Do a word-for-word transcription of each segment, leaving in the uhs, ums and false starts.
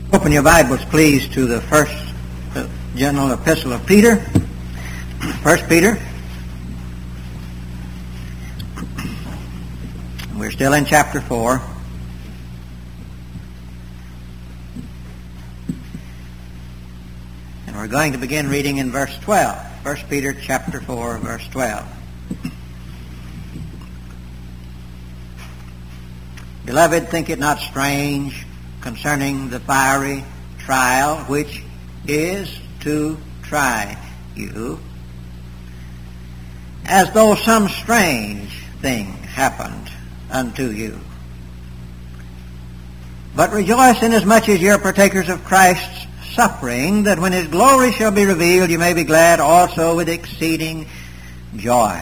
Open your Bibles, please, to the first uh, general epistle of Peter. First Peter. We're still in chapter four. And we're going to begin reading in verse twelve. First Peter chapter four, verse twelve. Beloved, think it not strange concerning the fiery trial which is to try you, as though some strange thing happened unto you. But rejoice inasmuch as ye are partakers of Christ's suffering, that when his glory shall be revealed, you may be glad also with exceeding joy.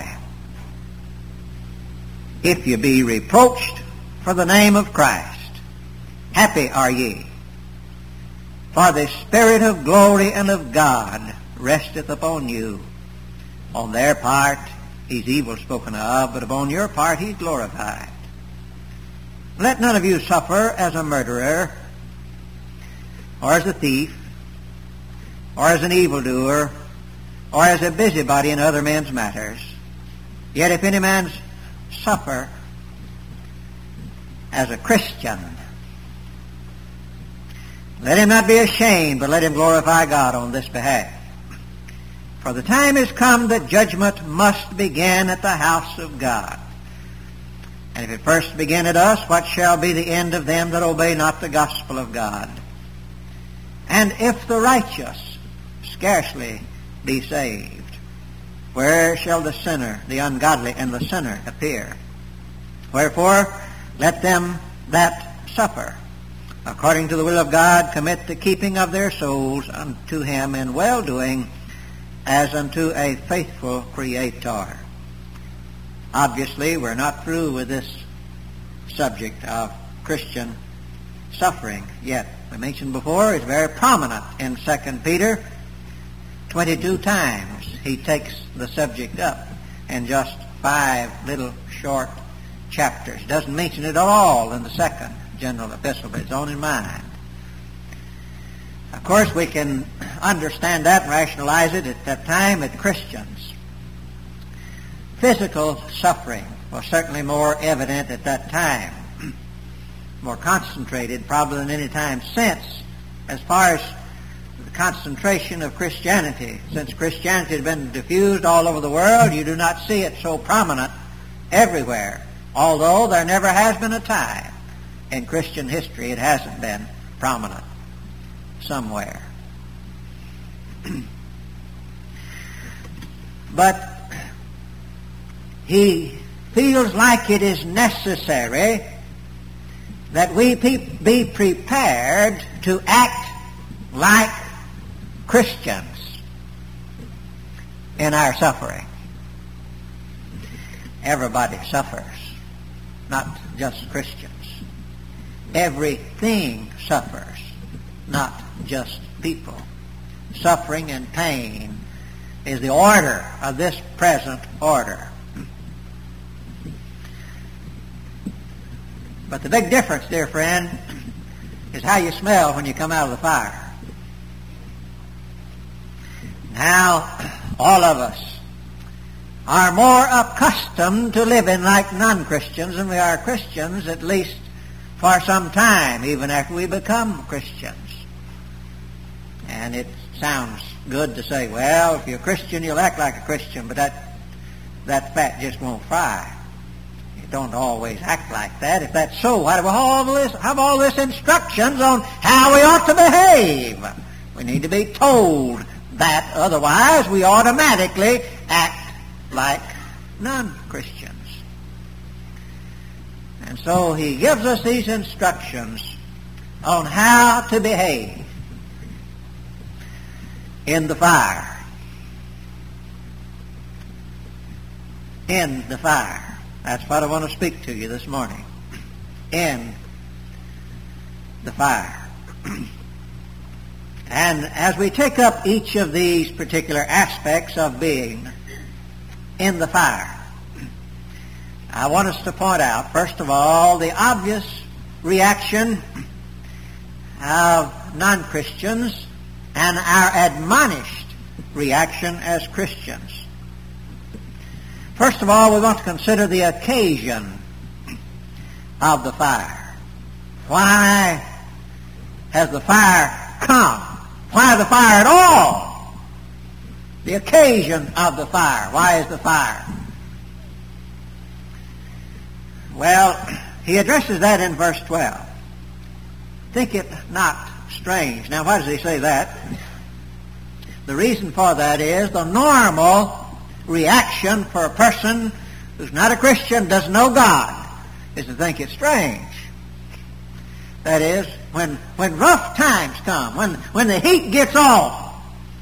If ye be reproached for the name of Christ, happy are ye, for the Spirit of glory and of God resteth upon you. On their part he's evil spoken of, but upon your part he's glorified. Let none of you suffer as a murderer, or as a thief, or as an evildoer, or as a busybody in other men's matters. Yet if any man suffer as a Christian, let him not be ashamed, but let him glorify God on this behalf. For the time is come that judgment must begin at the house of God. And if it first begin at us, what shall be the end of them that obey not the gospel of God? And if the righteous scarcely be saved, where shall the sinner, the ungodly, and the sinner appear? Wherefore, let them that suffer according to the will of God commit the keeping of their souls unto him in well-doing, as unto a faithful Creator. Obviously, we're not through with this subject of Christian suffering yet. We mentioned before, it's very prominent in Second Peter. twenty-two times he takes the subject up in just five little short chapters. Doesn't mention it at all in the second general epistle, but it's on his mind. Of course, we can understand that and rationalize it at that time that Christians. Physical suffering was certainly more evident at that time, more concentrated probably than any time since. As far as the concentration of Christianity, since Christianity has been diffused all over the world, you do not see it so prominent everywhere. Although there never has been a time in Christian history it hasn't been prominent somewhere. But he feels like it is necessary that we be prepared to act like Christians in our suffering. Everybody suffers, not just Christians. Everything suffers, not just people. Suffering and pain is the order of this present order. But the big difference, dear friend, is how you smell when you come out of the fire. Now, all of us are more accustomed to living like non-Christians than we are Christians, at least for some time, even after we become Christians. And it sounds good to say, well, if you're a Christian, you'll act like a Christian, but that that fat just won't fry. You don't always act like that. If that's so, why do we all this, have all this instructions on how we ought to behave? We need to be told that, otherwise we automatically act like non-Christians. And so he gives us these instructions on how to behave in the fire. In the fire. That's what I want to speak to you this morning. In the fire. And as we take up each of these particular aspects of being in the fire, I want us to point out, first of all, the obvious reaction of non-Christians and our admonished reaction as Christians. First of all, we want to consider the occasion of the fire. Why has the fire come? Why the fire at all? The occasion of the fire. Why is the fire? Well, he addresses that in verse twelve. Think it not strange. Now, why does he say that? The reason for that is the normal reaction for a person who's not a Christian, doesn't know God, is to think it's strange. That is, when when rough times come, when, when the heat gets on,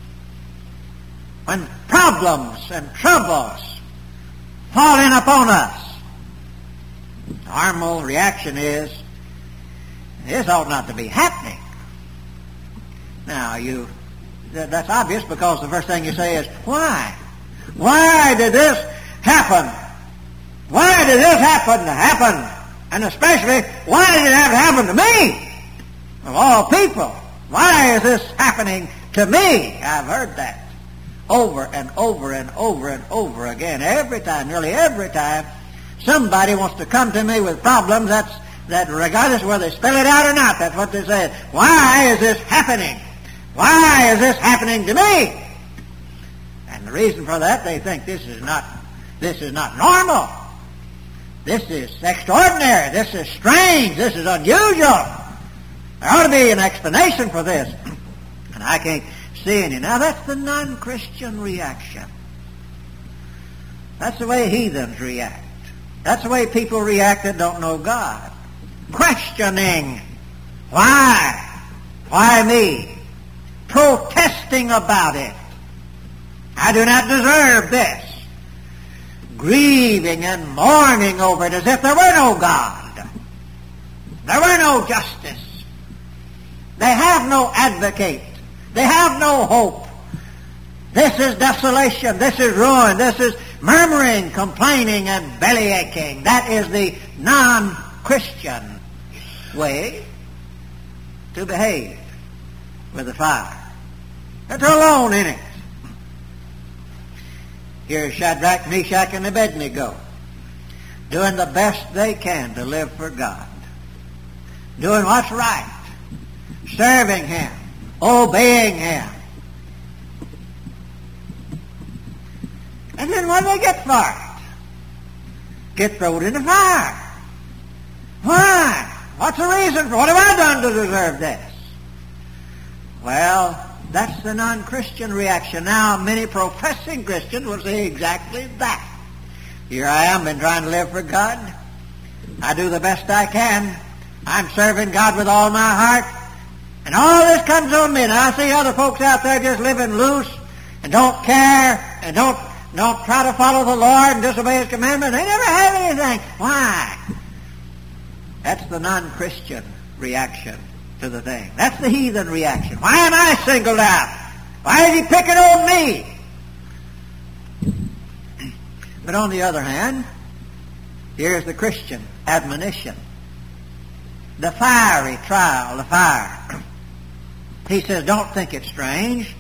when problems and troubles fall in upon us, the normal reaction is, this ought not to be happening. Now, you that's obvious because the first thing you say is, why? Why did this happen? Why did this happen to happen? And especially, why did it have to happen to me? Of all people, why is this happening to me? I've heard that over and over and over and over again. Every time, nearly every time, somebody wants to come to me with problems, that's, that regardless of whether they spell it out or not, that's what they say. Why is this happening? Why is this happening to me? And the reason for that, they think this is not, this is not normal. This is extraordinary. This is strange. This is unusual. There ought to be an explanation for this. And I can't see any. Now, that's the non-Christian reaction. That's the way heathens react. That's the way people react that don't know God. Questioning. Why? Why me? Protesting about it. I do not deserve this. Grieving and mourning over it as if there were no God. There were no justice. They have no advocate. They have no hope. This is desolation. This is ruin. This is murmuring, complaining, and bellyaching. That is the non-Christian way to behave with the fire. They're alone in it. Here's Shadrach, Meshach, and Abednego doing the best they can to live for God. Doing what's right. Serving Him. Obeying Him. And then what do they get for it? Get thrown in the fire. Why? What's the reason for it? What have I done to deserve this? Well, that's the non-Christian reaction. Now, many professing Christians will say exactly that. Here I am, been trying to live for God. I do the best I can. I'm serving God with all my heart. And all this comes on me. And I see other folks out there just living loose and don't care and don't, don't try to follow the Lord and disobey His commandments. They never have anything. Why? That's the non-Christian reaction to the thing. That's the heathen reaction. Why am I singled out? Why is He picking on me? But on the other hand, here's the Christian admonition. The fiery trial, the fire. He says, don't think it strange.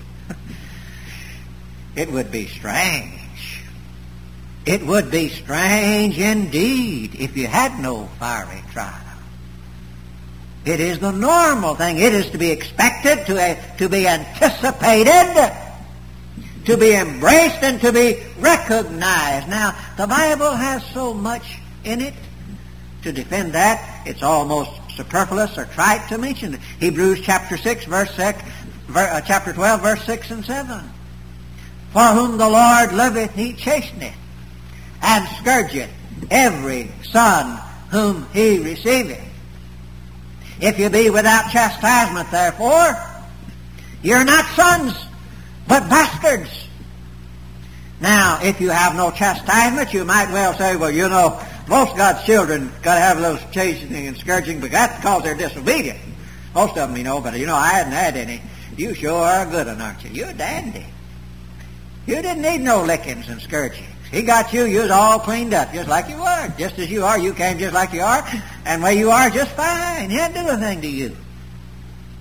It would be strange. It would be strange indeed if you had no fiery trial. It is the normal thing. It is to be expected, to, uh, to be anticipated, to be embraced, and to be recognized. Now, the Bible has so much in it to defend that, it's almost superfluous or trite to mention it. Hebrews chapter six, verse six, uh, chapter twelve, verse six and seven. For whom the Lord loveth, He chasteneth, and scourgeth every son whom He receiveth. If you be without chastisement, therefore, you're not sons, but bastards. Now, if you have no chastisement, you might well say, well, you know, most God's children got to have a little chastening and scourging, but that's because they're disobedient. Most of them, you know, but, you know, I hadn't had any. You sure are a good one, aren't you? You're a dandy. You didn't need no lickings and scourgings. He got you, you was all cleaned up, just like you are. Just as you are, you came just like you are, and where you are, just fine. He didn't do a thing to you.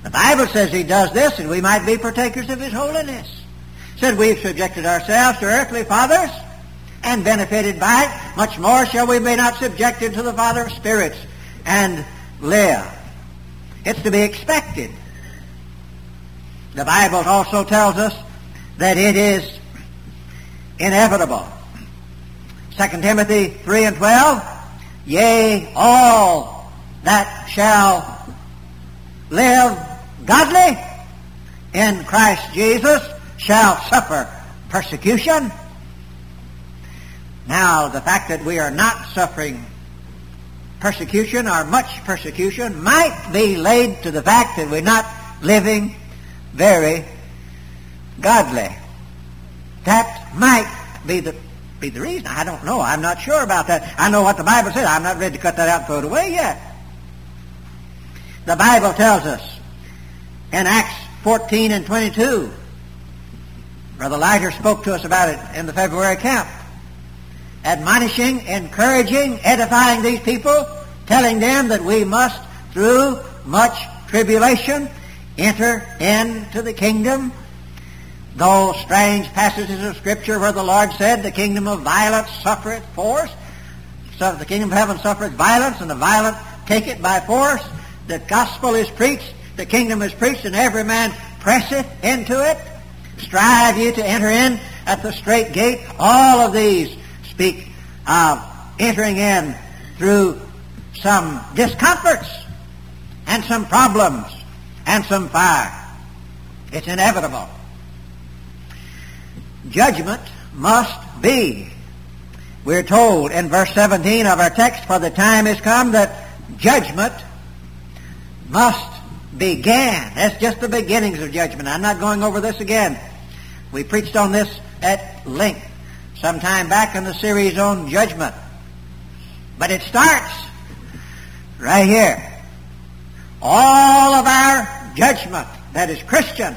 The Bible says he does this and we might be partakers of his holiness. It said we've subjected ourselves to earthly fathers and benefited by it. Much more shall we be not subjected to the Father of spirits and live. It's to be expected. The Bible also tells us that it is inevitable. Second Timothy three and twelve, yea, all that shall live godly in Christ Jesus shall suffer persecution. Now, the fact that we are not suffering persecution or much persecution might be laid to the fact that we're not living very godly. That might be the be the reason. I don't know. I'm not sure about that. I know what the Bible says. I'm not ready to cut that out and throw it away yet. The Bible tells us in Acts fourteen and twenty-two, Brother Leiter spoke to us about it in the February camp, admonishing, encouraging, edifying these people, telling them that we must, through much tribulation, enter into the kingdom. Those strange passages of Scripture where the Lord said, the kingdom of violence suffereth force. So the kingdom of heaven suffereth violence, and the violent take it by force. The gospel is preached, the kingdom is preached, and every man presseth into it. Strive ye to enter in at the strait gate. All of these speak of entering in through some discomforts and some problems and some fire. It's inevitable. Judgment must be. We're told in verse seventeen of our text, for the time is come that judgment must begin. That's just the beginnings of judgment. I'm not going over this again. We preached on this at length some time back in the series on judgment. But it starts right here. All of our judgment, that is Christians,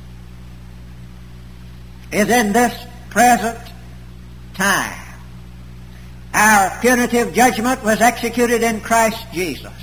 is in this present time. Our punitive judgment was executed in Christ Jesus.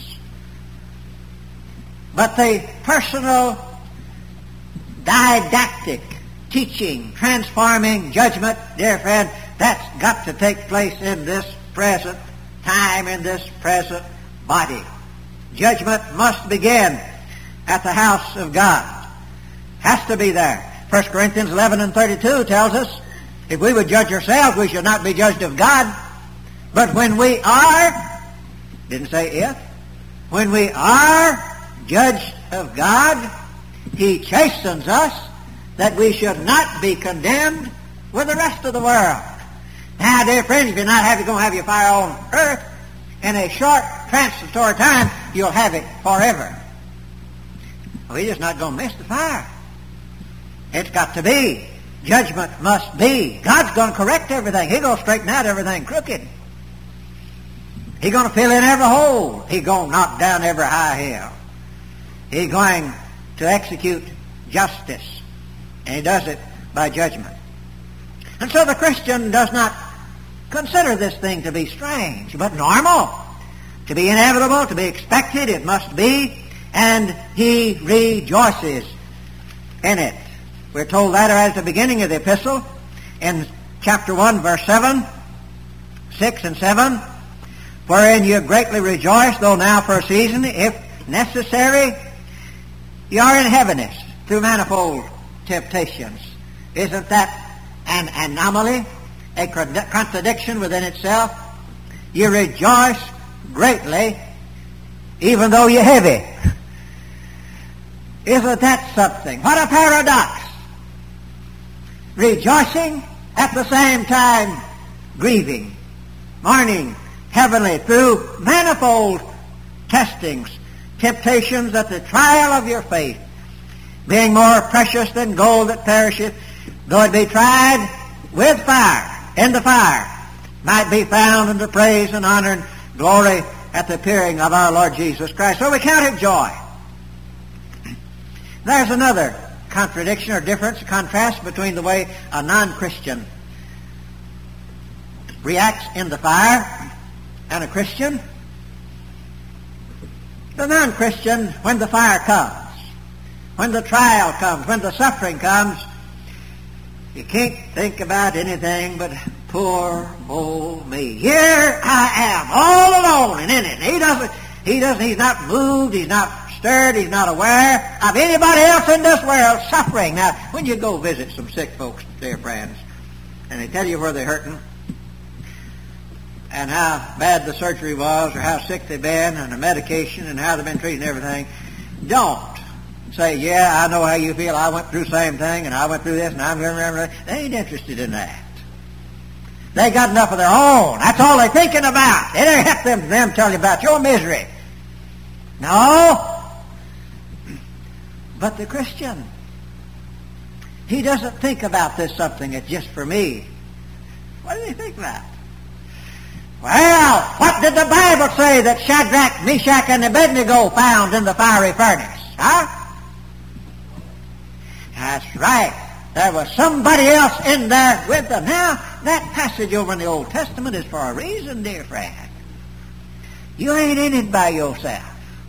But the personal, didactic, teaching, transforming judgment, dear friend, that's got to take place in this present time, in this present body. Judgment must begin at the house of God. Has to be there. First Corinthians eleven and thirty-two tells us, if we would judge ourselves, we should not be judged of God. But when we are, didn't say if, when we are judged of God, He chastens us that we should not be condemned with the rest of the world. Now, dear friends, if you're not happy, going to have your fire on earth, in a short transitory time, you'll have it forever. We're just not going to miss the fire. It's got to be. Judgment must be. God's going to correct everything. He's going to straighten out everything crooked. He's going to fill in every hole. He's going to knock down every high hill. He's going to execute justice. And He does it by judgment. And so the Christian does not consider this thing to be strange, but normal. To be inevitable, to be expected, it must be. And he rejoices in it. We're told that right at the beginning of the epistle in chapter one, verse seven, six and seven, wherein you greatly rejoice, though now for a season, if necessary, you are in heaviness through manifold temptations. Isn't that an anomaly, a contradiction within itself? You rejoice greatly, even though you're heavy. Isn't that something? What a paradox! Rejoicing at the same time grieving, mourning heavenly through manifold testings, temptations at the trial of your faith, being more precious than gold that perisheth, though it be tried with fire, in the fire, might be found unto praise and honor and glory at the appearing of our Lord Jesus Christ. So we count it joy. There's another contradiction or difference, contrast between the way a non-Christian reacts in the fire and a Christian. The non-Christian, when the fire comes, when the trial comes, when the suffering comes, you can't think about anything but poor old me. Here I am, all alone and in it. He doesn't, he doesn't, he's not moved, he's not stirred, he's not aware of anybody else in this world suffering. Now, when you go visit some sick folks, dear friends, and they tell you where they're hurting, and how bad the surgery was, or how sick they've been, and the medication, and how they've been treated and everything, don't say, yeah, I know how you feel, I went through the same thing, and I went through this, and I'm going to... They ain't interested in that. They got enough of their own. That's all they're thinking about. It ain't help them, them tell you about your misery. No. But the Christian, he doesn't think about this something that's just for me. What does he think about? Well, what did the Bible say that Shadrach, Meshach, and Abednego found in the fiery furnace? Huh? That's right. There was somebody else in there with them. Now, that passage over in the Old Testament is for a reason, dear friend. You ain't in it by yourself.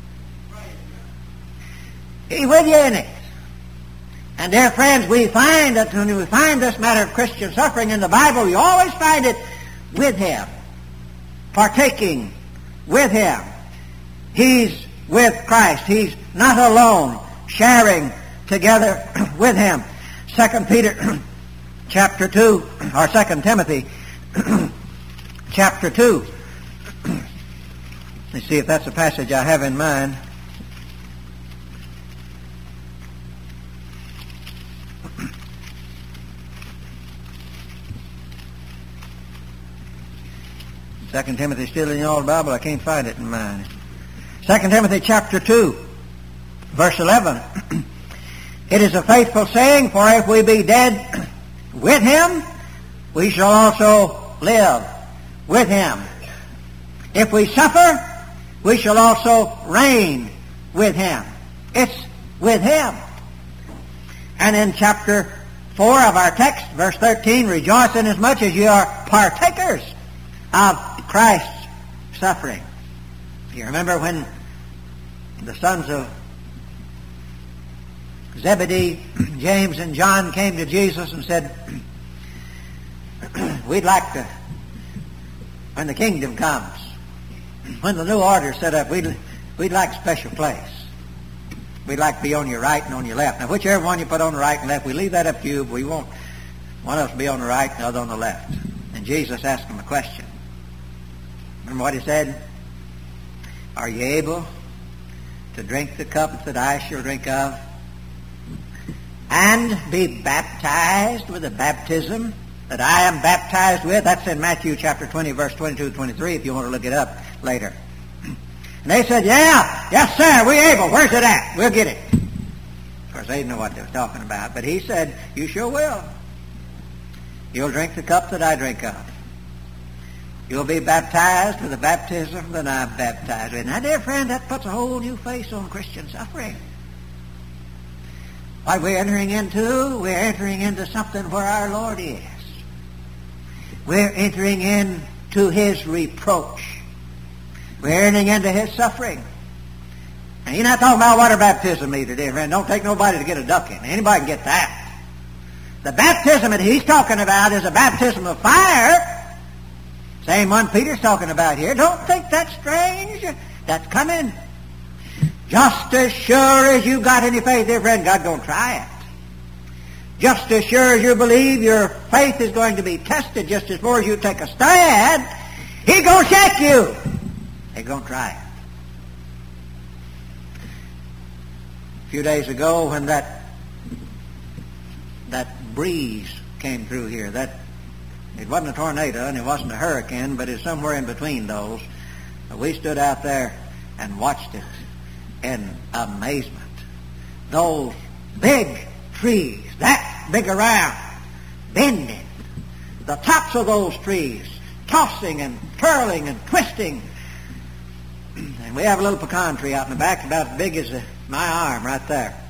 He's with you in it. And dear friends, we find that when we find this matter of Christian suffering in the Bible, you always find it with Him. Partaking with Him. He's with Christ. He's not alone, sharing together with Him. Second Peter chapter two, or Second Timothy chapter two. Let's see if that's the passage I have in mind. Second Timothy still in the old Bible. I can't find it in mine. Second Timothy chapter two, verse eleven. It is a faithful saying, for if we be dead with Him, we shall also live with Him. If we suffer, we shall also reign with Him. It's with Him. And in chapter four of our text, verse thirteen, rejoice inasmuch as you are partakers of Christ's suffering. You remember when the sons of Zebedee, James and John, came to Jesus and said, we'd like to, when the kingdom comes, when the new order is set up, we'd, we'd like a special place. We'd like to be on your right and on your left. Now, whichever one you put on the right and left, we leave that up to you, but we won't. One of us will be on the right and the other on the left. And Jesus asked him a question. Remember what He said? Are you able to drink the cup that I shall drink of, and be baptized with the baptism that I am baptized with? That's in Matthew chapter twenty, verse twenty-two to twenty-three, if you want to look it up later. And they said, yeah, yes, sir, we're able. Where's it at? We'll get it. Of course, they didn't know what they were talking about, but He said, you sure will. You'll drink the cup that I drink of. You'll be baptized with the baptism that I'm baptized with. Now, dear friend, that puts a whole new face on Christian suffering. What we're entering into, we're entering into something where our Lord is. We're entering into His reproach. We're entering into His suffering. And He's not talking about water baptism either, dear friend. Don't take nobody to get a duck in. Anybody can get that. The baptism that He's talking about is a baptism of fire. Same one Peter's talking about here. Don't think that's strange. That's coming. Just as sure as you got any faith, dear friend, God's going to try it. Just as sure as you believe your faith is going to be tested, just as sure as you take a stand, He's going to shake you. He's going to try it. A few days ago when that that breeze came through here, that it wasn't a tornado and it wasn't a hurricane, but it's somewhere in between those. We stood out there and watched it in amazement. Those big trees, that big around, bending. The tops of those trees, tossing and twirling and twisting. And we have a little pecan tree out in the back about as big as my arm right there.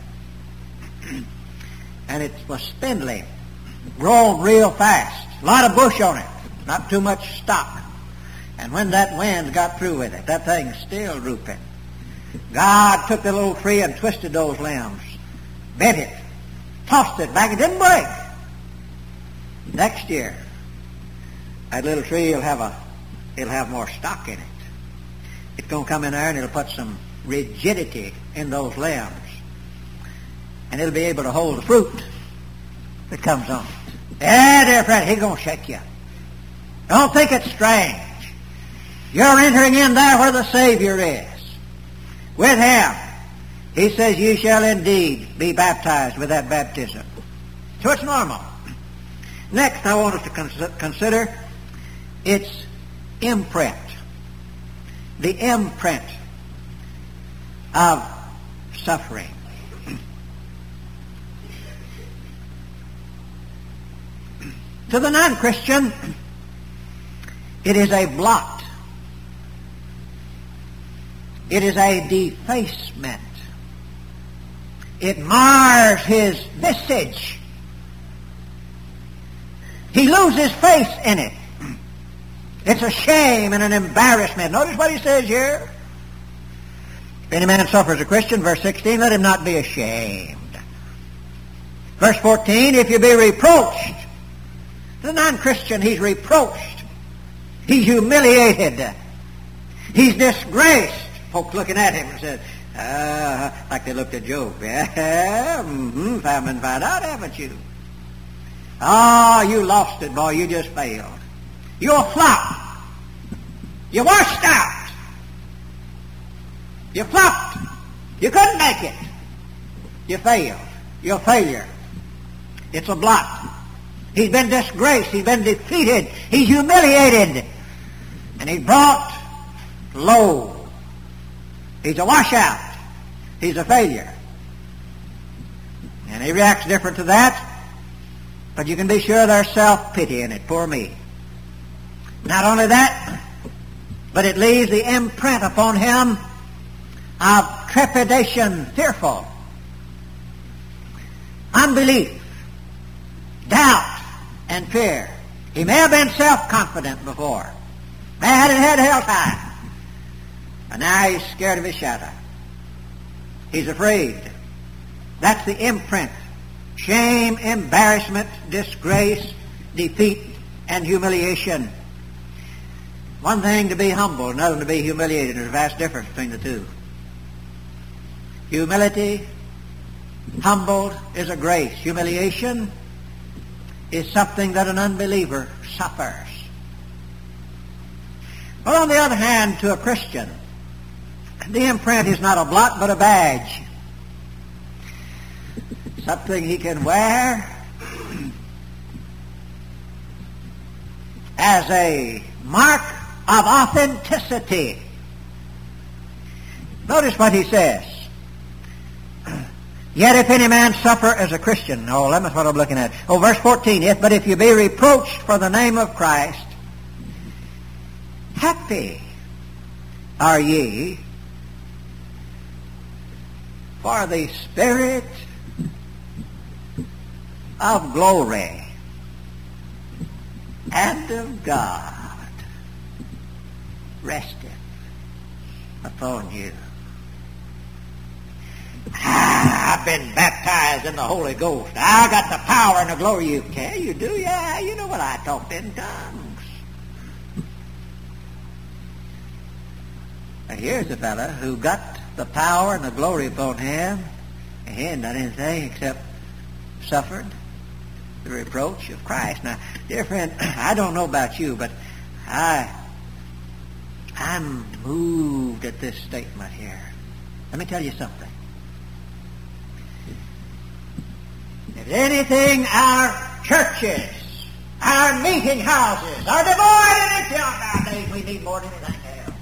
And it was spindly, growing real fast. A lot of bush on it, not too much stock. And when that wind got through with it, that thing's still drooping. God took the little tree and twisted those limbs bent it, tossed it back. It didn't break. Next year, that little tree will have a, it'll have more stock in it. It's going to come in there and it'll put some rigidity in those limbs. And it'll be able to hold the fruit that comes on it. Yeah, dear friend, he's going to shake you. Don't think it's strange. You're entering in there where the Savior is. With Him. He says, you shall indeed be baptized with that baptism. So it's normal. Next, I want us to cons- consider its imprint. The imprint of suffering. To the non-Christian, it is a blot. It is a defacement. It mars his visage. He loses face in it. It's a shame and an embarrassment. Notice what he says here. If any man suffers a Christian, verse sixteen, let him not be ashamed. Verse fourteen, if you be reproached. The non-Christian, he's reproached. He's humiliated. He's disgraced. Folks looking at him and said, uh, like they looked at Job. Yeah, mm-hmm, famine found out, haven't you? Oh, you lost it, boy. You just failed. You're a flop. You washed out. You flopped. You couldn't make it. You failed. You're a failure. It's a blot. He's been disgraced. He's been defeated. He's humiliated. And he's brought low. He's a washout. He's a failure. And he reacts different to that. But you can be sure there's self-pity in it. Poor me. Not only that, but it leaves the imprint upon him of trepidation, fearful, unbelief, doubt, and fear. He may have been self-confident before. May have had it head held high. But now he's scared of his shadow. He's afraid. That's the imprint. Shame, embarrassment, disgrace, defeat, and humiliation. One thing to be humble, another to be humiliated. There's a vast difference between the two. Humility, humbled, is a grace. Humiliation is something that an unbeliever suffers. But on the other hand, to a Christian, the imprint is not a blot but a badge. Something he can wear as a mark of authenticity. Notice what he says. Yet if any man suffer as a Christian. Oh, that's what I'm looking at. Oh, verse fourteen. If, but if you be reproached for the name of Christ, happy are ye, for the Spirit of glory and of God resteth upon you. Ah, I've been baptized in the Holy Ghost. I got the power and the glory. You care? You do? Yeah, you know what I talked in tongues. But here's a fella who got the power and the glory upon him, and he hadn't done anything except suffered the reproach of Christ. Now, dear friend, I don't know about you, but I, I'm moved at this statement here. Let me tell you something. If anything, our churches, our meeting houses are devoid of itself nowadays. We need more than anything else.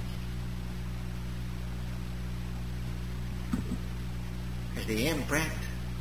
Is the imprint,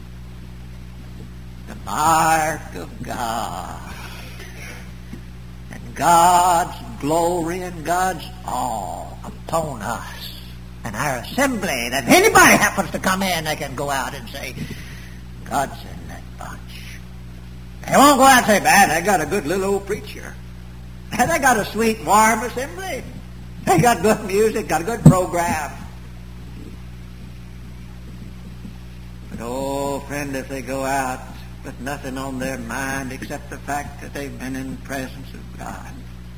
the mark of God, and God's glory and God's awe upon us and our assembly, that if anybody happens to come in, they can go out and say, God's in that bunch. They won't go out and say, man, they got a good little old preacher. They got a sweet, warm assembly. They got good music, got a good program. But oh, friend, if they go out with nothing on their mind except the fact that they've been in the presence of God.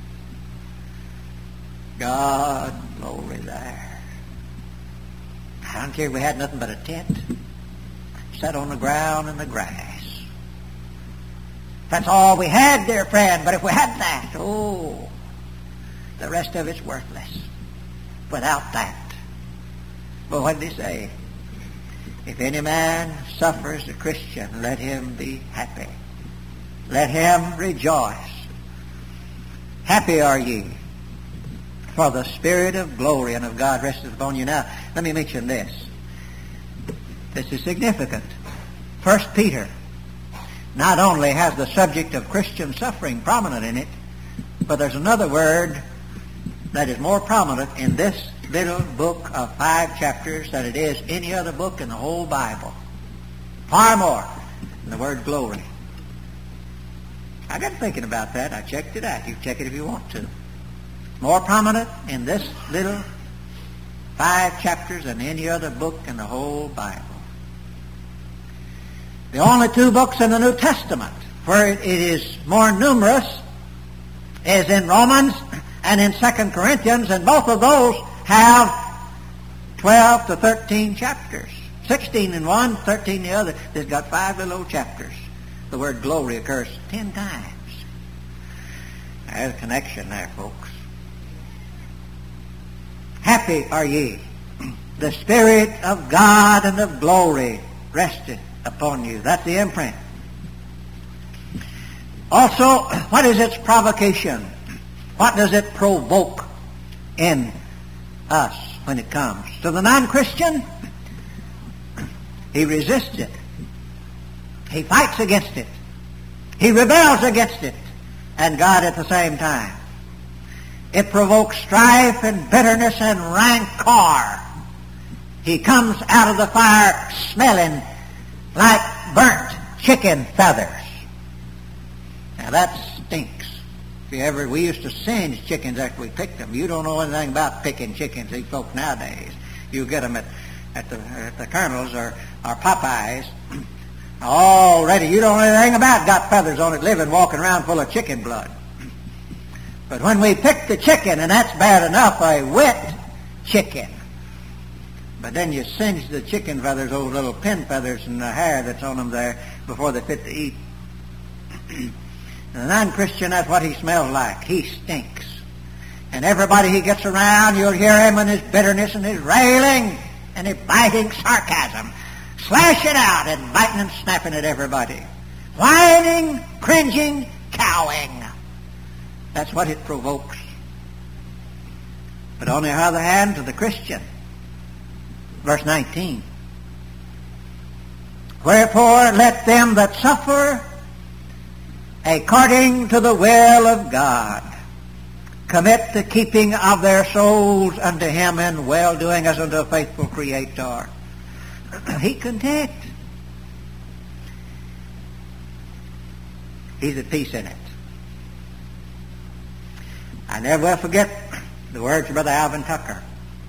God, glory there. I don't care if we had nothing but a tent, sat on the ground in the grass. That's all we had, dear friend, but if we had that, oh, the rest of it's worthless without that. But what did he say? If any man suffers a Christian, let him be happy. Let him rejoice. Happy are ye, for the Spirit of glory and of God resteth upon you. Now, let me mention this. This is significant. First Peter not only has the subject of Christian suffering prominent in it, but there's another word that is more prominent in this little book of five chapters than it is any other book in the whole Bible. Far more than the word glory. I got thinking about that. I checked it out. You check it if you want to. More prominent in this little five chapters than any other book in the whole Bible. The only two books in the New Testament where it is more numerous is in Romans and in Second Corinthians, and both of those have twelve to thirteen chapters. sixteen in one, thirteen in the other. They've got five little old chapters. The word glory occurs ten times. There's a connection there, folks. Happy are ye. The Spirit of God and of glory resteth upon you. That's the imprint. Also, what is its provocation? What does it provoke in us when it comes? To the non-Christian, he resists it. He fights against it. He rebels against it. And God at the same time. It provokes strife and bitterness and rancor. He comes out of the fire smelling like burnt chicken feathers. Now that stinks. If you ever, we used to singe chickens after we picked them. You don't know anything about picking chickens, these folks nowadays. You get them at, at the at the Colonel's or, or Popeyes. Already, you don't know anything about, got feathers on it, living, walking around full of chicken blood. But when we pick the chicken, and that's bad enough, a wet chicken. But then you singe the chicken feathers, those little pin feathers and the hair that's on them there before they're fit to eat. The non-Christian, that's what he smells like. He stinks. And everybody he gets around, you'll hear him in his bitterness and his railing and his biting sarcasm. Slashing out and biting and snapping at everybody. Whining, cringing, cowing. That's what it provokes. But on the other hand, to the Christian, verse nineteen. Wherefore let them that suffer according to the will of God commit the keeping of their souls unto him in well-doing as unto a faithful Creator. He content. He's at peace in it. I never will forget the words of Brother Alvin Tucker.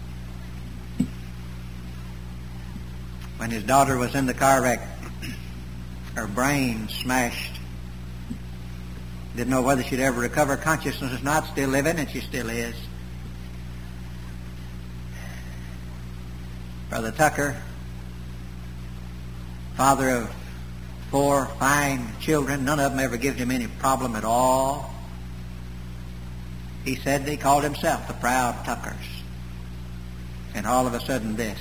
When his daughter was in the car wreck, her brain smashed. Didn't know whether she'd ever recover consciousness or not. Still living, and she still is. Brother Tucker, father of four fine children, none of them ever gave him any problem at all. He said he called himself the Proud Tuckers. And all of a sudden this.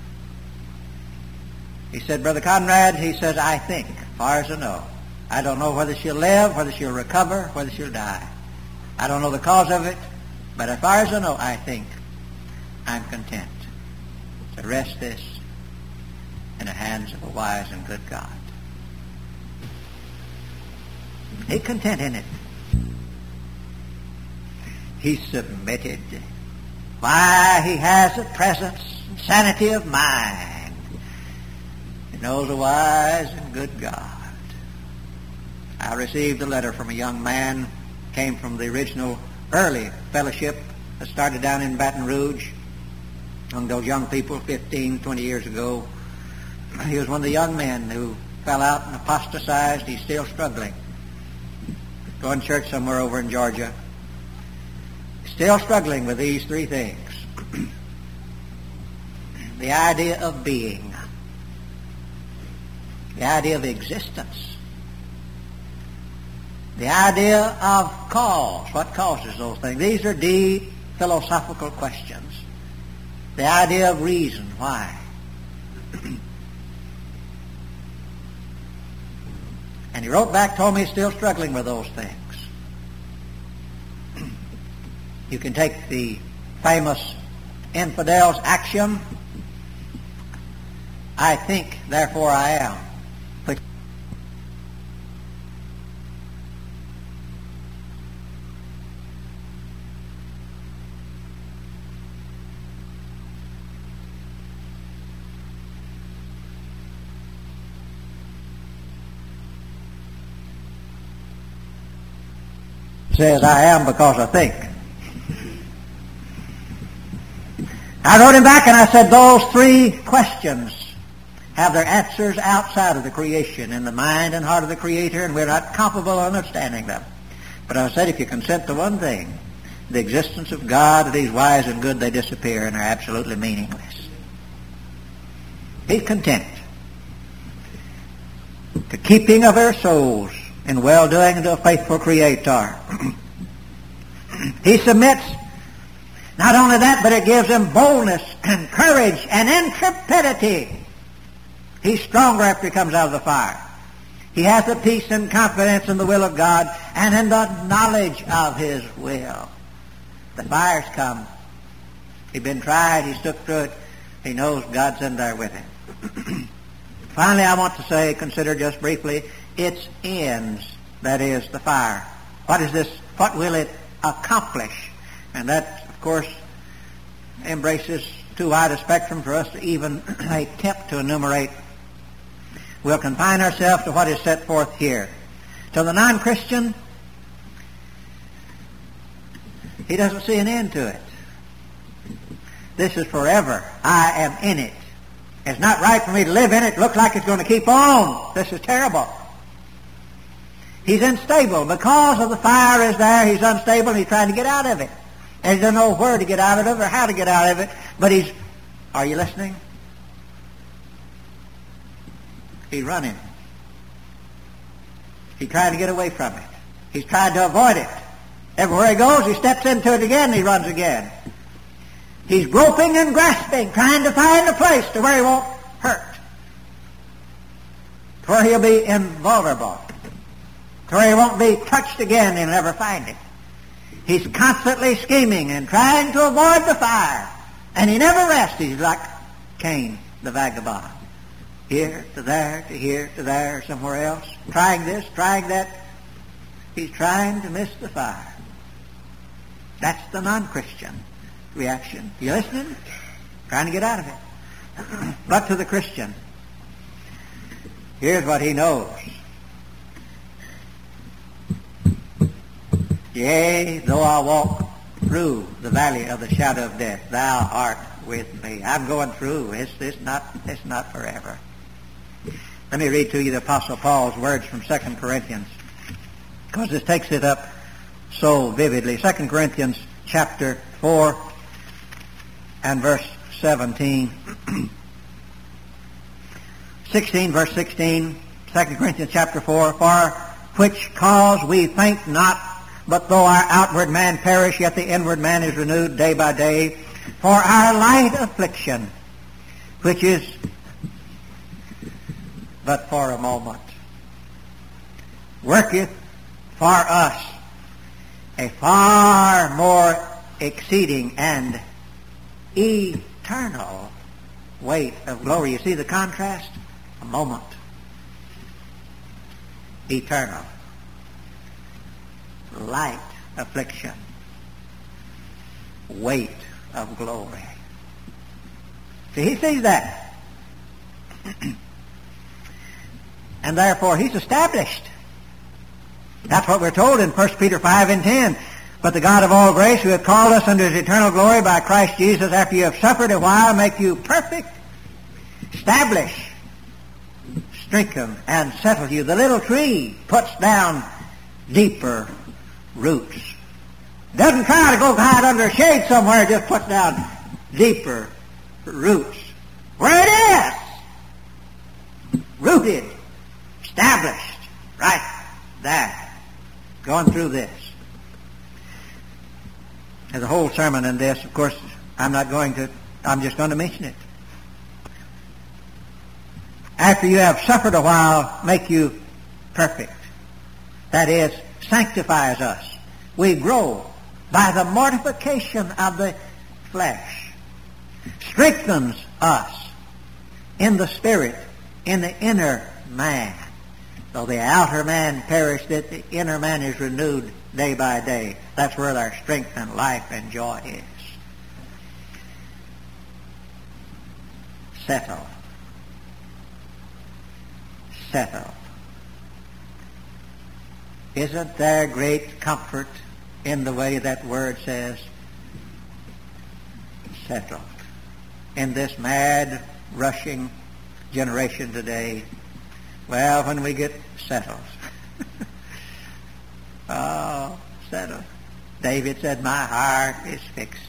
He said, Brother Conrad, he says, I think, as far as I know, I don't know whether she'll live, whether she'll recover, whether she'll die. I don't know the cause of it, but as far as I know, I think I'm content to rest this in the hands of a wise and good God. He's content in it. He's submitted. Why, he has a presence and sanity of mind. He knows a wise and good God. I received a letter from a young man, came from the original early fellowship that started down in Baton Rouge, among those young people fifteen, twenty years ago. He was one of the young men who fell out and apostatized. He's still struggling. Going to church somewhere over in Georgia. Still struggling with these three things. The idea of being. The idea of existence. The idea of cause. What causes those things? These are deep philosophical questions. The idea of reason. Why? And he wrote back, told me he's still struggling with those things. You can take the famous infidel's axiom, I think, therefore I am. Which says, I am because I think. I wrote him back and I said, those three questions have their answers outside of the creation, in the mind and heart of the Creator, and we're not capable of understanding them. But I said, if you consent to one thing, the existence of God, that He's wise and good, they disappear and are absolutely meaningless. He's content. The keeping of our souls in well-doing to a faithful Creator. He submits. Not only that, but it gives him boldness and courage and intrepidity. He's stronger after he comes out of the fire. He has the peace and confidence in the will of God and in the knowledge of His will. The fire's come. He's been tried. He's stuck through it. He knows God's in there with him. Finally, I want to say, consider just briefly, its ends, that is, the fire. What is this? What will it accomplish? And that, of course, embraces too wide a spectrum for us to even attempt to enumerate. We'll confine ourselves to what is set forth here. To the non-Christian, he doesn't see an end to it. This is forever. I am in it. It's not right for me to live in it. It looks like it's going to keep on. This is terrible. He's unstable. Because of the fire is there, he's unstable and he's trying to get out of it. And he doesn't know where to get out of it or how to get out of it. But he's, are you listening? He's running. He's trying to get away from it. He's trying to avoid it. Everywhere he goes, he steps into it again and he runs again. He's groping and grasping, trying to find a place to where he won't hurt. To where he'll be invulnerable. To where he won't be touched again and he'll never find it. He's constantly scheming and trying to avoid the fire. And he never rests. He's like Cain, the vagabond. Here to there, to here to there, somewhere else. Trying this, trying that. He's trying to miss the fire. That's the non-Christian reaction. You listening? Trying to get out of it. But to the Christian, here's what he knows. Yea, though I walk through the valley of the shadow of death, thou art with me. I'm going through. It's, it's, not, it's not forever. Let me read to you the Apostle Paul's words from Second Corinthians, because this takes it up so vividly. Second Corinthians chapter four and verse seventeen. sixteen, verse sixteen, Second Corinthians chapter four, for which cause we faint not, but though our outward man perish, yet the inward man is renewed day by day. For our light affliction, which is but for a moment, worketh for us a far more exceeding and eternal weight of glory. You see the contrast? A moment. Eternal. Light affliction. Weight of glory. See, he sees that. And therefore he's established. That's what we're told in First Peter five and ten. But the God of all grace, who hath called us unto His eternal glory by Christ Jesus, after you have suffered a while, make you perfect, establish, strengthen and settle you. The little tree puts down deeper roots. Doesn't try to go hide under a shade somewhere, just puts down deeper roots. Where it is. Rooted. Established. Right there. Going through this. There's a whole sermon in this. Of course, I'm not going to, I'm just going to mention it. After you have suffered a while, make you perfect. That is, sanctifies us. We grow by the mortification of the flesh. Strengthens us in the spirit, in the inner man. Though the outer man perished, that the inner man is renewed day by day. That's where our strength and life and joy is. Settle. Settle. Isn't there great comfort in the way that word says settled? In this mad, rushing generation today, well, when we get settled. Oh, settled. David said, my heart is fixed.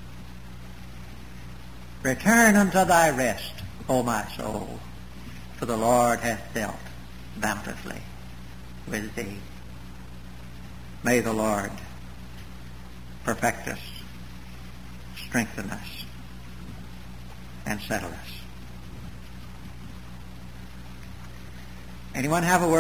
Return unto thy rest, O my soul, for the Lord hath dealt bountifully with thee. May the Lord perfect us, strengthen us, and settle us. Anyone have a word?